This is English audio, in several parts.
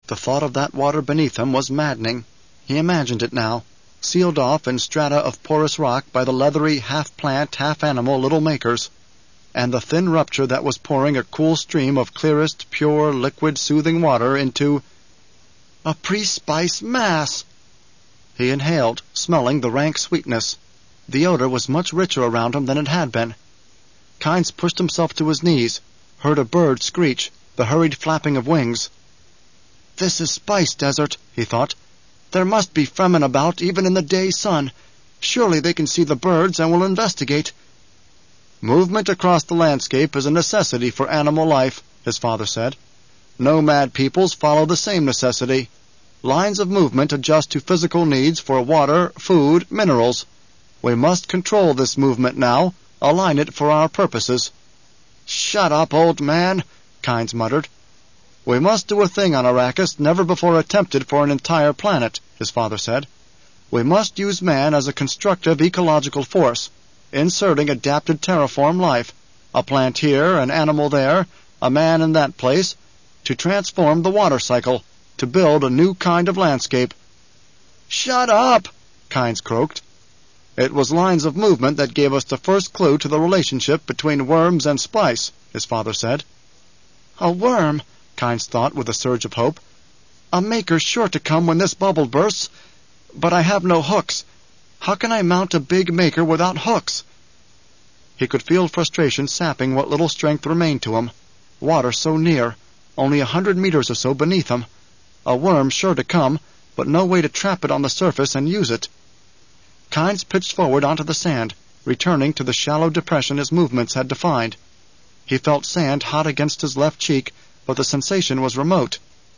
The thought of that water beneath him was maddening. He imagined it now, sealed off in strata of porous rock by the leathery, half-plant, half-animal little makers, and the thin rupture that was pouring a cool stream of clearest, pure, liquid, soothing water into a pre-spice mass. He inhaled, smelling the rank sweetness. The odor was much richer around him than it had been. Kynes pushed himself to his knees, heard a bird screech, the hurried flapping of wings. "This is Spice Desert," he thought. "There must be Fremen about, even in the day sun. Surely they can see the birds and will investigate." "Movement across the landscape is a necessity for animal life," his father said. "Nomad peoples follow the same necessity. Lines of movement adjust to physical needs for water, food, minerals. We must control this movement now, align it for our purposes." "Shut up, old man," Kynes muttered. "We must do a thing on Arrakis never before attempted for an entire planet," his father said. "We must use man as a constructive ecological force, inserting adapted terraform life, a plant here, an animal there, a man in that place, to transform the water cycle, to build a new kind of landscape." "Shut up," Kynes croaked. "It was lines of movement that gave us the first clue to the relationship between worms and spice," his father said. "A worm," Kynes thought with a surge of hope. "A maker's sure to come when this bubble bursts. But I have no hooks. How can I mount a big maker without hooks?" He could feel frustration sapping what little strength remained to him. Water so near, only 100 meters or so beneath him. A worm sure to come, but no way to trap it on the surface and use it. Kynes pitched forward onto the sand, returning to the shallow depression his movements had defined. He felt sand hot against his left cheek, but the sensation was remote.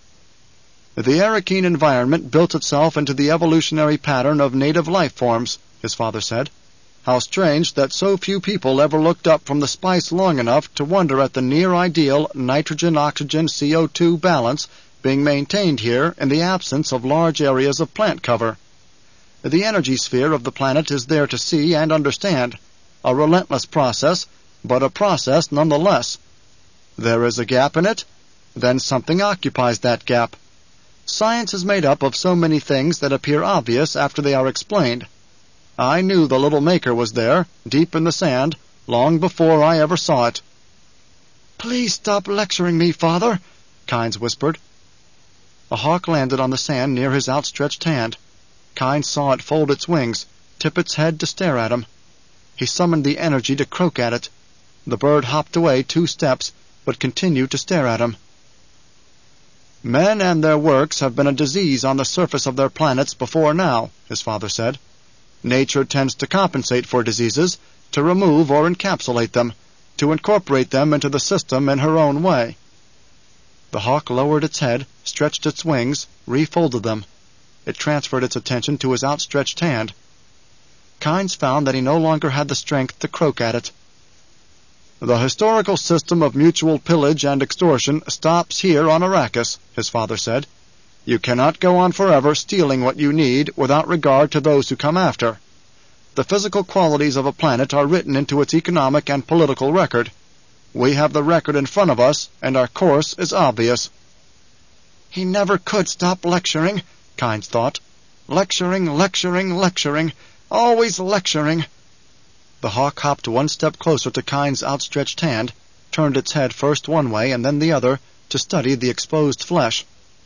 "The Arrakeen environment built itself into the evolutionary pattern of native life forms," his father said. "How strange that so few people ever looked up from the spice long enough to wonder at the near-ideal nitrogen-oxygen-CO2 balance being maintained here in the absence of large areas of plant cover. The energy sphere of the planet is there to see and understand. A relentless process, but a process nonetheless. There is a gap in it, then something occupies that gap. Science is made up of so many things that appear obvious after they are explained. I knew the little maker was there, deep in the sand, long before I ever saw it." "Please stop lecturing me, Father," Kynes whispered. A hawk landed on the sand near his outstretched hand. Kynes saw it fold its wings, tip its head to stare at him. He summoned the energy to croak at it. The bird hopped away 2 steps, but continued to stare at him. "Men and their works have been a disease on the surface of their planets before now," his father said. "Nature tends to compensate for diseases, to remove or encapsulate them, to incorporate them into the system in her own way." The hawk lowered its head, stretched its wings, refolded them. It transferred its attention to his outstretched hand. Kynes found that he no longer had the strength to croak at it. "The historical system of mutual pillage and extortion stops here on Arrakis," his father said. "You cannot go on forever stealing what you need without regard to those who come after. The physical qualities of a planet are written into its economic and political record. We have the record in front of us, and our course is obvious." He never could stop lecturing, Kynes thought. Lecturing, lecturing, lecturing, always lecturing. The hawk hopped 1 step closer to Kynes' outstretched hand, turned its head first one way and then the other, to study the exposed flesh.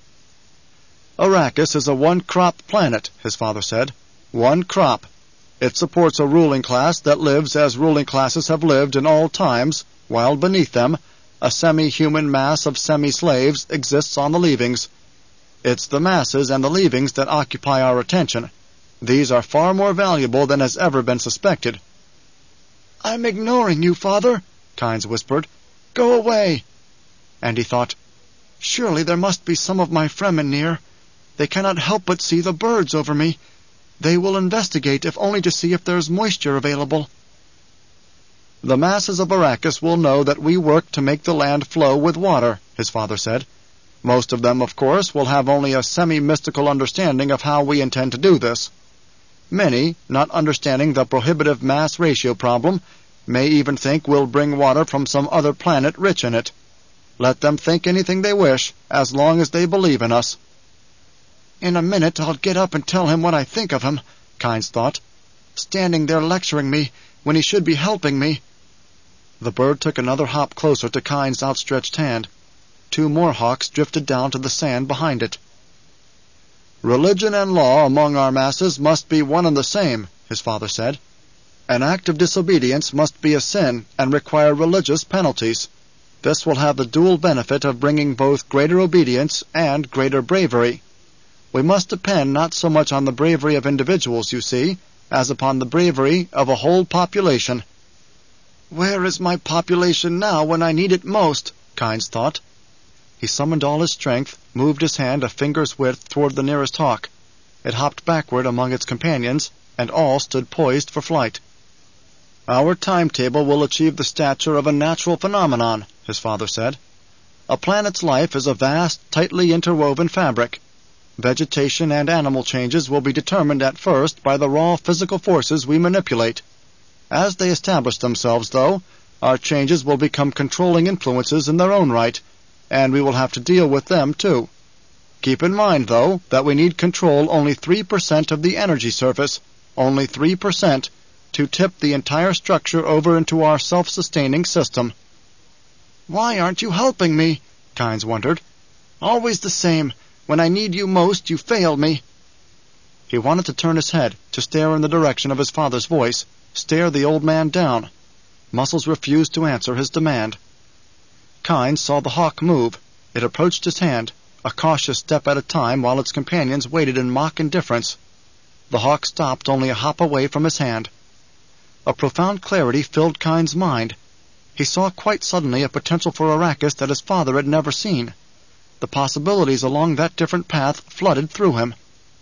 "Arrakis is a one-crop planet," his father said. "One crop. It supports a ruling class that lives as ruling classes have lived in all times, while beneath them, a semi-human mass of semi-slaves exists on the leavings. It's the masses and the leavings that occupy our attention. These are far more valuable than has ever been suspected." "I'm ignoring you, Father," Kynes whispered. "Go away." And he thought, surely there must be some of my Fremen near. They cannot help but see the birds over me. They will investigate, if only to see if there's moisture available. "The masses of Arrakis will know that we work to make the land flow with water," his father said. "Most of them, of course, will have only a semi-mystical understanding of how we intend to do this. Many, not understanding the prohibitive mass ratio problem, may even think we'll bring water from some other planet rich in it. Let them think anything they wish, as long as they believe in us." "In a minute I'll get up and tell him what I think of him," Kynes thought. "Standing there lecturing me, when he should be helping me." The bird took another hop closer to Kynes' outstretched hand. 2 more hawks drifted down to the sand behind it. "Religion and law among our masses must be one and the same," his father said. "An act of disobedience must be a sin and require religious penalties. This will have the dual benefit of bringing both greater obedience and greater bravery. We must depend not so much on the bravery of individuals, you see, as upon the bravery of a whole population." "Where is my population now when I need it most?" Kynes thought. He summoned all his strength, moved his hand a finger's width toward the nearest hawk. It hopped backward among its companions, and all stood poised for flight. "Our timetable will achieve the stature of a natural phenomenon," his father said. "A planet's life is a vast, tightly interwoven fabric. Vegetation and animal changes will be determined at first by the raw physical forces we manipulate. As they establish themselves, though, our changes will become controlling influences in their own right, and we will have to deal with them, too. Keep in mind, though, that we need control only 3% of the energy surface, only 3%, to tip the entire structure over into our self-sustaining system." "Why aren't you helping me?" Kynes wondered. "Always the same. When I need you most, you fail me." He wanted to turn his head, to stare in the direction of his father's voice, stare the old man down. Muscles refused to answer his demand. Kynes saw the hawk move. It approached his hand, a cautious step at a time, while its companions waited in mock indifference. The hawk stopped only a hop away from his hand. A profound clarity filled Kynes' mind. He saw quite suddenly a potential for Arrakis that his father had never seen. The possibilities along that different path flooded through him.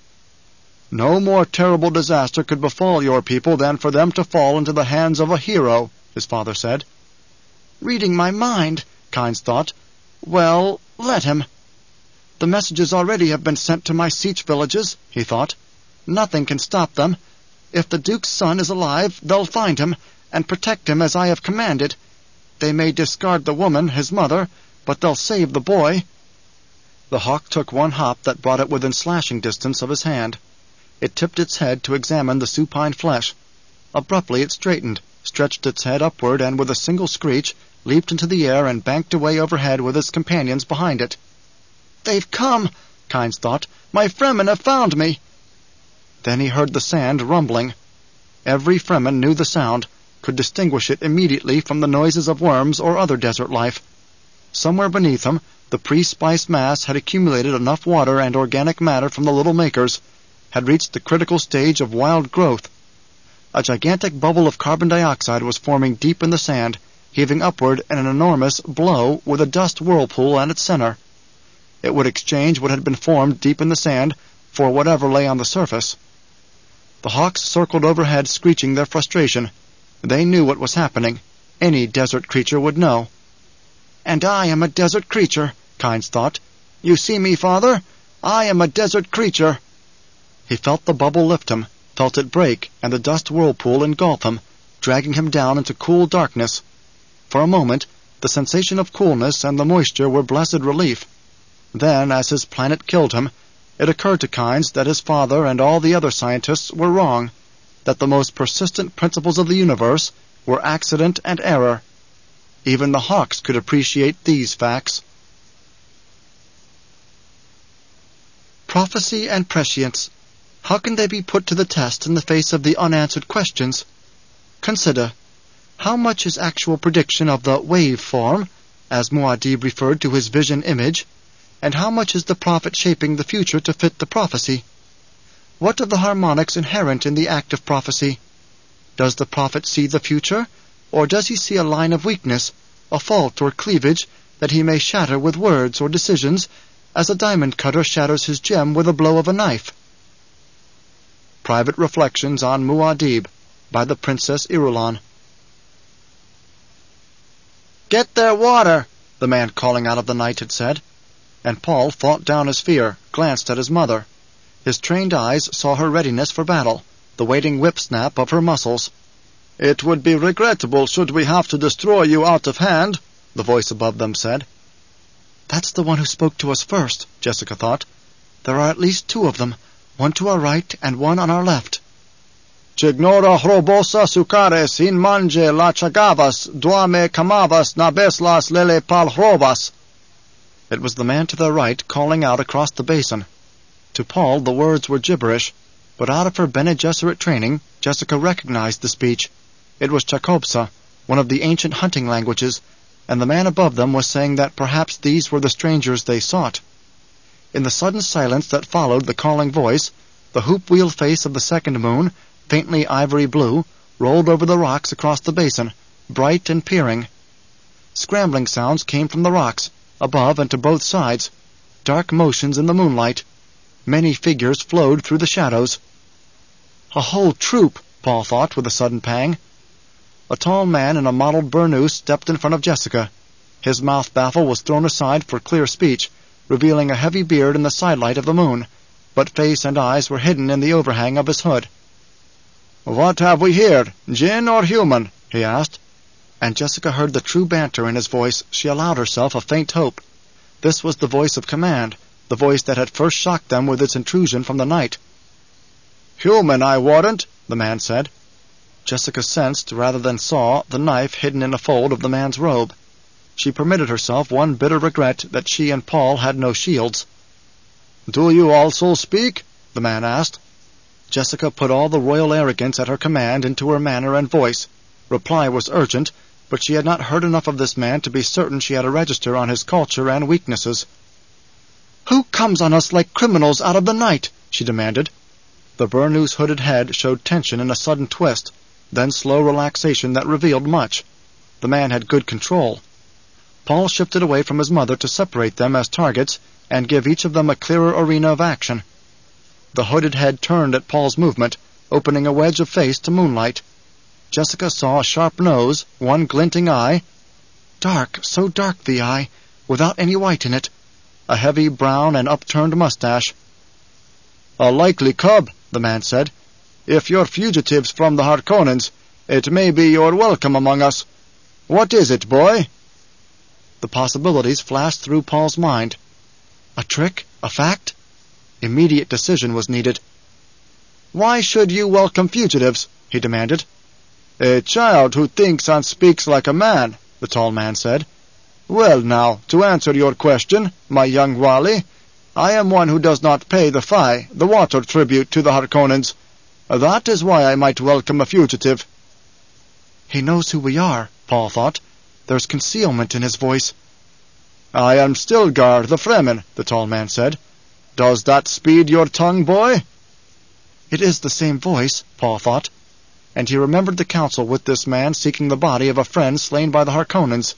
"No more terrible disaster could befall your people than for them to fall into the hands of a hero," his father said. "Reading my mind," Kynes thought. "Well, let him." "The messages already have been sent to my Sietch villages," he thought. "Nothing can stop them. If the Duke's son is alive, they'll find him, and protect him as I have commanded. They may discard the woman, his mother, but they'll save the boy." The hawk took one hop that brought it within slashing distance of his hand. It tipped its head to examine the supine flesh. Abruptly it straightened, stretched its head upward, and with a single screech, leaped into the air and banked away overhead with its companions behind it. "They've come," Kynes thought. "My Fremen have found me." Then he heard the sand rumbling. Every Fremen knew the sound, could distinguish it immediately from the noises of worms or other desert life. Somewhere beneath him, the pre-spice mass had accumulated enough water and organic matter from the Little Makers, had reached the critical stage of wild growth. A gigantic bubble of carbon dioxide was forming deep in the sand, heaving upward in an enormous blow with a dust whirlpool at its center. It would exchange what had been formed deep in the sand for whatever lay on the surface. The hawks circled overhead, screeching their frustration. They knew what was happening. Any desert creature would know. "And I am a desert creature," Kynes thought. "You see me, Father? I am a desert creature." He felt the bubble lift him, felt it break, and the dust whirlpool engulf him, dragging him down into cool darkness. For a moment, the sensation of coolness and the moisture were blessed relief. Then, as his planet killed him, it occurred to Kynes that his father and all the other scientists were wrong, that the most persistent principles of the universe were accident and error. Even the hawks could appreciate these facts. Prophecy and prescience. How can they be put to the test in the face of the unanswered questions? Consider, how much is actual prediction of the wave form, as Muad'Dib referred to his vision image, and how much is the prophet shaping the future to fit the prophecy? What of the harmonics inherent in the act of prophecy? Does the prophet see the future, or does he see a line of weakness, a fault or cleavage that he may shatter with words or decisions, as a diamond cutter shatters his gem with a blow of a knife? Private Reflections on Muad'Dib by the Princess Irulan. "Get their water," the man calling out of the night had said, and Paul fought down his fear, glanced at his mother. His trained eyes saw her readiness for battle, the waiting whip-snap of her muscles. "It would be regrettable should we have to destroy you out of hand," the voice above them said. That's the one who spoke to us first, Jessica thought. There are at least 2 of them, one to our right and one on our left. Chignora hrobosa sucares in mange la chagavas, duame camavas nabeslas lele pal hrobas. It was the man to their right calling out across the basin. To Paul the words were gibberish, but out of her Bene Gesserit training, Jessica recognized the speech. It was Chakobsa, one of the ancient hunting languages, and the man above them was saying that perhaps these were the strangers they sought. In the sudden silence that followed the calling voice, the hoop-wheel face of the second moon, faintly ivory blue, rolled over the rocks across the basin, bright and peering. Scrambling sounds came from the rocks, above and to both sides, dark motions in the moonlight. Many figures flowed through the shadows. A whole troop, Paul thought with a sudden pang. A tall man in a mottled burnous stepped in front of Jessica. His mouth baffle was thrown aside for clear speech, revealing a heavy beard in the sidelight of the moon, but face and eyes were hidden in the overhang of his hood. "What have we here, jinn or human?" he asked. And Jessica heard the true banter in his voice. She allowed herself a faint hope. This was the voice of command, the voice that had first shocked them with its intrusion from the night. "Human, I warrant," the man said. Jessica sensed, rather than saw, the knife hidden in a fold of the man's robe. She permitted herself one bitter regret that she and Paul had no shields. "Do you also speak?" the man asked. Jessica put all the royal arrogance at her command into her manner and voice. Reply was urgent, but she had not heard enough of this man to be certain she had a register on his culture and weaknesses. "Who comes on us like criminals out of the night?" she demanded. The burnous hooded head showed tension in a sudden twist, then slow relaxation that revealed much. The man had good control. Paul shifted away from his mother to separate them as targets and give each of them a clearer arena of action. The hooded head turned at Paul's movement, opening a wedge of face to moonlight. Jessica saw a sharp nose, one glinting eye. Dark, so dark the eye, without any white in it. A heavy brown and upturned mustache. "A likely cub," the man said. "If you're fugitives from the Harkonnens, it may be you're welcome among us. What is it, boy?" The possibilities flashed through Paul's mind. A trick? A fact? Immediate decision was needed. "Why should you welcome fugitives?" he demanded. "A child who thinks and speaks like a man," the tall man said. "Well now, to answer your question, my young Wali, I am one who does not pay the fai, the water tribute to the Harkonnens. That is why I might welcome a fugitive." He knows who we are, Paul thought. There's concealment in his voice. "I am Stilgar the Fremen," the tall man said. "Does that speed your tongue, boy?" It is the same voice, Paul thought, and he remembered the council with this man seeking the body of a friend slain by the Harkonnens.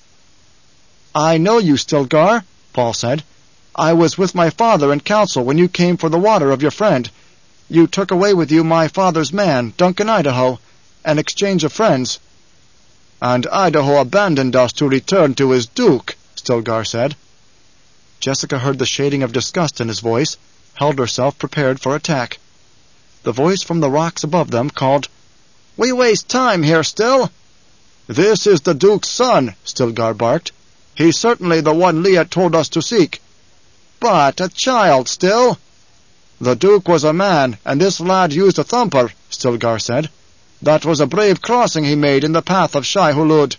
"I know you, Stilgar," Paul said. "I was with my father in council when you came for the water of your friend. You took away with you my father's man, Duncan Idaho, an exchange of friends." "And Idaho abandoned us to return to his duke," Stilgar said. Jessica heard the shading of disgust in his voice, held herself prepared for attack. The voice from the rocks above them called, "We waste time here, Still." "This is the duke's son," Stilgar barked. "He's certainly the one Leah told us to seek." "But a child, Still." "The duke was a man, and this lad used a thumper," Stilgar said. "That was a brave crossing he made in the path of Shai-Hulud."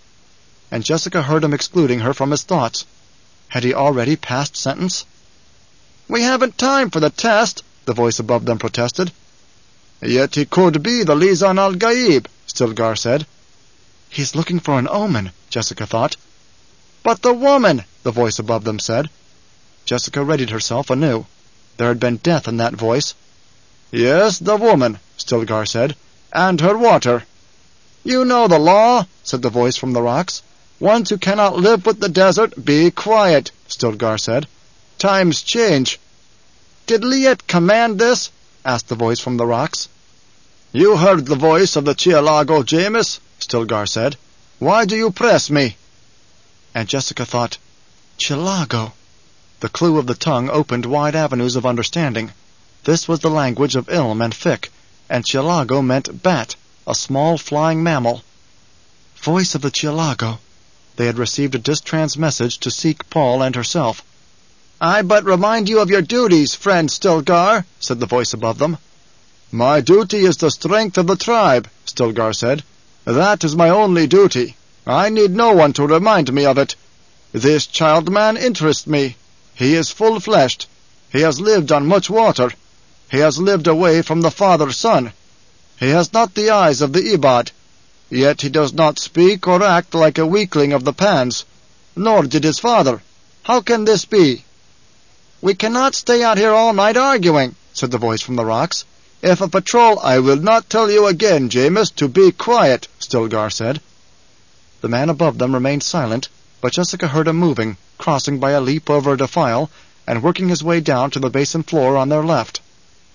And Jessica heard him excluding her from his thoughts. Had he already passed sentence? "We haven't time for the test," the voice above them protested. "Yet he could be the Lisan al-Gaib," Stilgar said. "He's looking for an omen," Jessica thought. "But the woman," the voice above them said. Jessica readied herself anew. There had been death in that voice. "Yes, the woman," Stilgar said, "and her water." "You know the law," said the voice from the rocks. "Ones who cannot live with the desert, be quiet," Stilgar said. "Times change." "Did Liet command this?" asked the voice from the rocks. "You heard the voice of the Chialago, Jameis," Stilgar said. "Why do you press me?" And Jessica thought, Chialago. The clue of the tongue opened wide avenues of understanding. This was the language of Ilm and Fick, and Chialago meant bat, a small flying mammal. Voice of the Chialago. They had received a distrans message to seek Paul and herself. "I but remind you of your duties, friend Stilgar," said the voice above them. "My duty is the strength of the tribe," Stilgar said. "That is my only duty. I need no one to remind me of it. This child-man interests me. He is full-fleshed. He has lived on much water. He has lived away from the father's son. He has not the eyes of the Ibad. Yet he does not speak or act like a weakling of the Pans. Nor did his father. How can this be?" "We cannot stay out here all night arguing," said the voice from the rocks. "If a patrol—" "I will not tell you again, Jameis, to be quiet," Stilgar said. The man above them remained silent, but Jessica heard him moving, crossing by a leap over a defile, and working his way down to the basin floor on their left.